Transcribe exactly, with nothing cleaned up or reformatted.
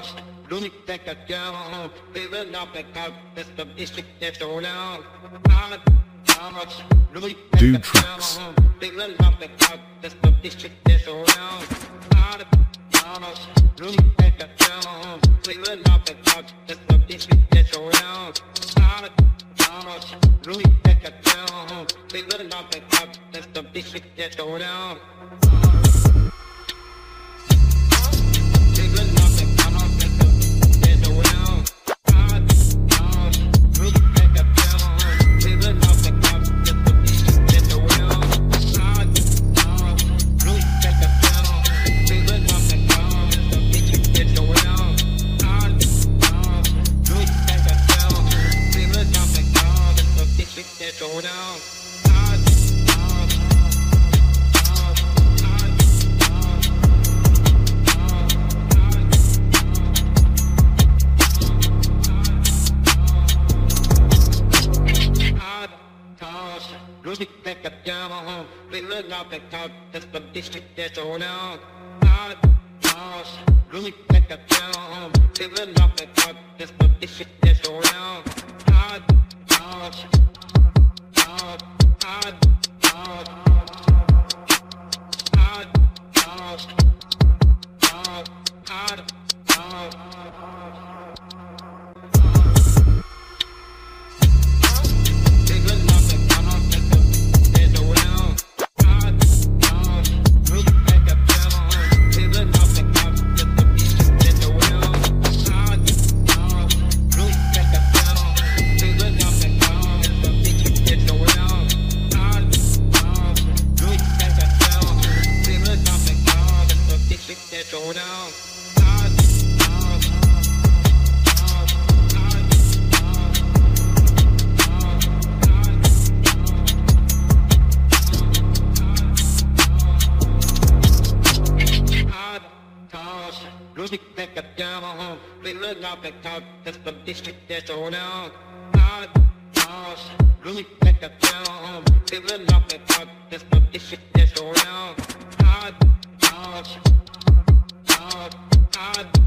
l'unique down, living up and out, that's the district that's all down. Dude Tracks. Living up and out, that's the district that's all down. L'unique down, living up and out, that's the district that's all down. L'unique down, living up and out, that's the district that's all down. Go down. Music that got down, we learn out the top, that's the district that's all down. Music that got down, we learn out the top, that's the district that's all down. Go down. Music that got down, we learn out the top, that's the district that's all down. Music that got down, we learn out the top, that's the district that's all down. I